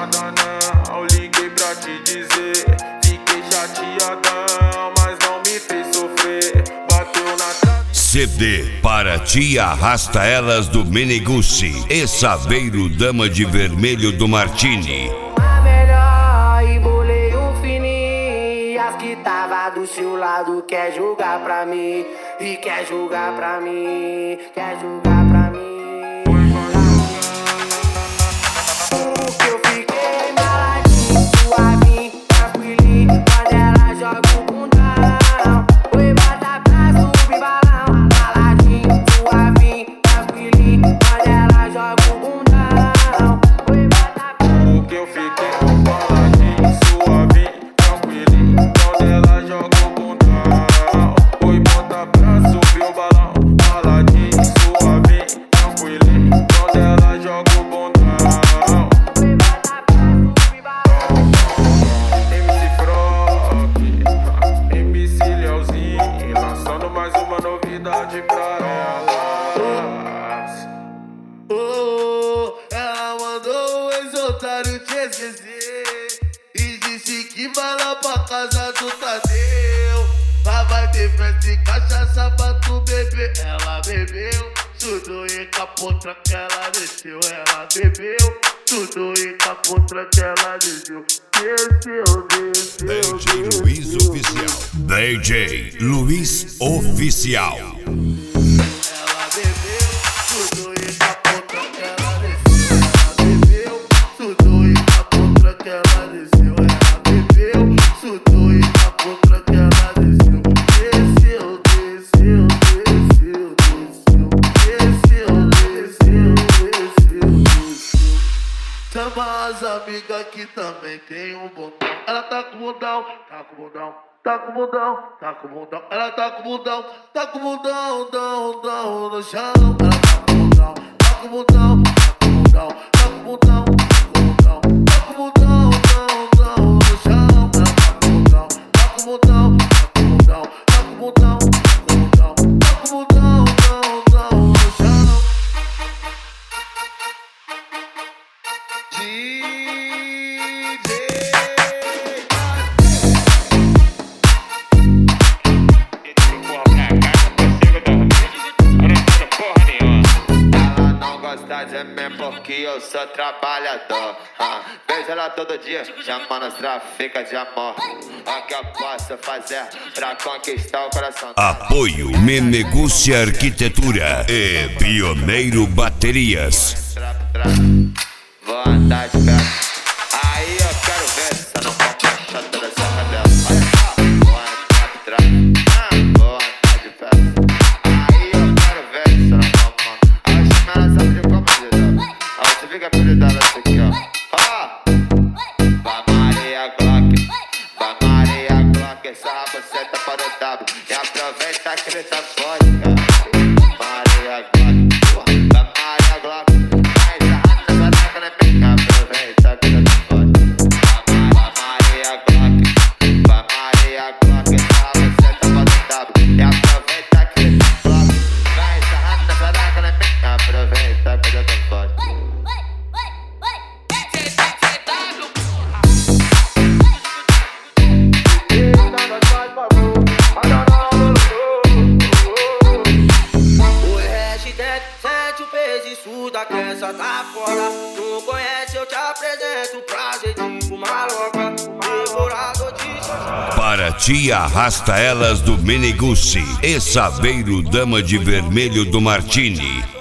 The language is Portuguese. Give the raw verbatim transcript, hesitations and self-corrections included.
nada não, liguei pra te dizer. Fiquei chateadão, mas não me fez sofrer. Bateu na trave. C D para ti arrasta elas do Meneguzzi e Saveiro Dama de Vermelho do Martini. A melhor e bolei um fininho. As que tava do seu lado quer jogar pra mim. E quer jogar pra mim, quer jogar pra mim. Porque eu fiquei maladinho, suavinho, tranquilinho. Quando ela joga o bundão, oi, bota pra subir balão. Maladinho, suavinho, tranquilinho. Quando ela joga o bundão, oi, bota pra. Porque eu fiquei baladinho, suavinho, tranquilinho. Quando ela joga o bundão, oi, bota pra subir o balão. Baladinho, suavinho, tranquilinho. Quando ela joga o bundão, M C Frog, M C Leozinho, lançando mais uma novidade pra elas. Oh, ela mandou o ex-otário te esquecer e disse que vai lá pra casa do Tadeu. Lá vai ter festa e cachaça pra tu beber. Ela bebeu tudo e capotra que ela desceu. Ela bebeu tudo e capotra que ela desceu. Desceu, desceu, D J Luiz Oficial. D J Luiz Oficial. Ela bebeu tudo e capotra que ela desceu. Ela bebeu tudo e capotra que ela desceu. Ela bebeu tudo e capotra que ela desceu. Desceu, desceu, desceu, desceu. Desceu, desceu, desceu, desceu. Chama as amigas que também tem um bundão. Ela tá com bundão, tá com bundão. Tá com bundão, tá com bundão. Ela tá com bundão, tá com bundão, dão, dão no chão. Ela tá com bundão, tá com bundão, tá com bundão, tá com bundão, tá com bundão, dão, dão no chão. Ela tá com bundão, tá com bundão, tá com bundão, tá com bundão, tá com bundão, tá com bundão, dão, dão no chão. D J é mesmo porque eu sou trabalhador. ah, Vejo ela todo dia, chamando as traficas de amor. O que eu posso fazer pra conquistar o coração? Apoio Meneguzzi Arquitetura e Pioneiro Baterias. Vou andar de pé. Aí eu quero ver se eu não vou puxar toda essa cadela. Olha só, vou andar de trás. ah, Vou andar de pé. Aí eu quero ver se eu não vou puxar. Aí eu chamo ela só de comida. Aí você fica apelidada essa aqui, ó. Ó, vai Maria Glock, vai Maria Glock. Essa rabaceta para o W. E aproveita que ele tá forte, cara. Maria Glock, vai Maria Glock. Aproveita que eu tô forte. Vai Maria Glock, vai Maria Glock. Essa você tá fazendo W. E aproveita que eu tô forte. Vai sarrando nessa daca na minha. Aproveita que eu tô forte. O hashtag sente o peso, isso da crença tá fora. Não conhece, eu te apresento. Prazer de uma louca, devorador de xoxó. Para ti arrasta elas do Meneguzzi e Saveiro Dama de Vermelho do Martini.